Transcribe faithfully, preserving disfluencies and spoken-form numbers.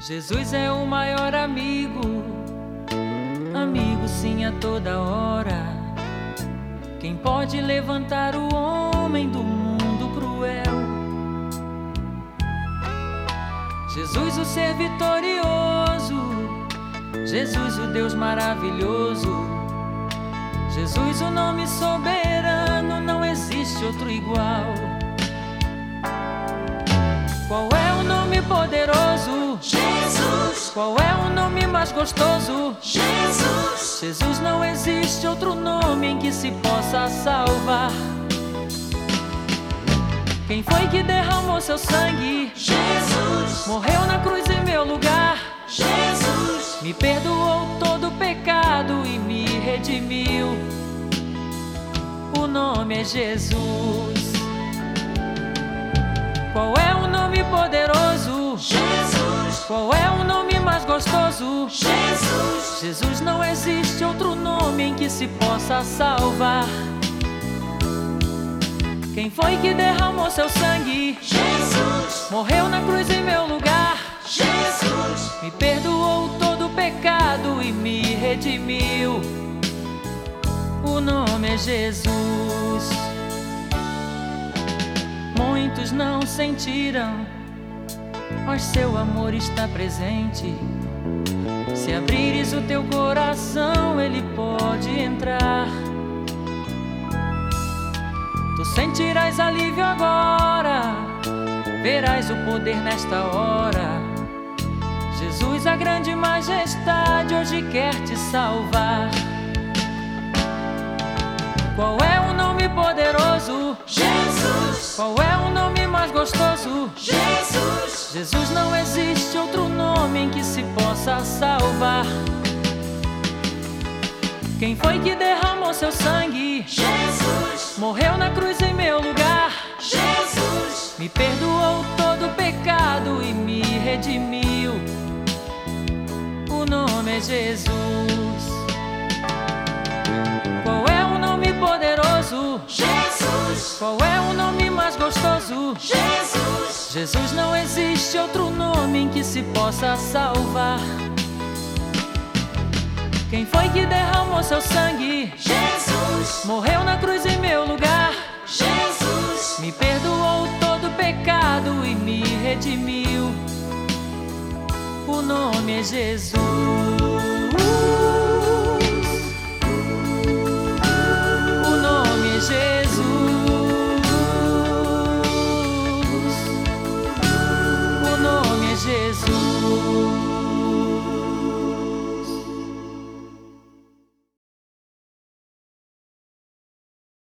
Jesus é o maior amigo, amigo sim a toda hora. Quem pode levantar o homem do mundo cruel? Jesus, o ser vitorioso, Jesus, o Deus maravilhoso, Jesus, o nome soberano, não existe outro igual. Qual é o nome poderoso? Jesus. Qual é o nome mais gostoso? Jesus. Jesus, não existe outro nome em que se possa salvar. Quem foi que derramou seu sangue? Jesus. Morreu na cruz em meu lugar. Jesus. Me perdoou todo pecado e me redimiu. O nome é Jesus. Qual é o nome poderoso? Jesus. Qual é o nome mais gostoso? Jesus. Jesus, não existe outro nome em que se possa salvar. Quem foi que derramou seu sangue? Jesus. Morreu na cruz em meu lugar. Jesus. Me perdoou todo pecado e me redimiu. O nome é Jesus. Muitos não sentiram, mas seu amor está presente. Se abrires o teu coração, ele pode entrar. Tu sentirás alívio agora, verás o poder nesta hora. Jesus, a grande majestade, hoje quer te salvar. Qual é o nome poderoso? Jesus. Qual é o nome mais gostoso? Jesus. Jesus, não existe outro nome em que se possa salvar. Quem foi que derramou seu sangue? Jesus. Morreu na cruz em meu lugar. Jesus. Me perdoou todo pecado e me redimiu. O nome é Jesus. Qual é o nome poderoso? Jesus. Qual é o nome mais gostoso? Jesus. Jesus, não existe outro nome em que se possa salvar. Quem foi que derramou seu sangue? Jesus. Morreu na cruz em meu lugar. Jesus. Me perdoou todo pecado e me redimiu. O nome é Jesus.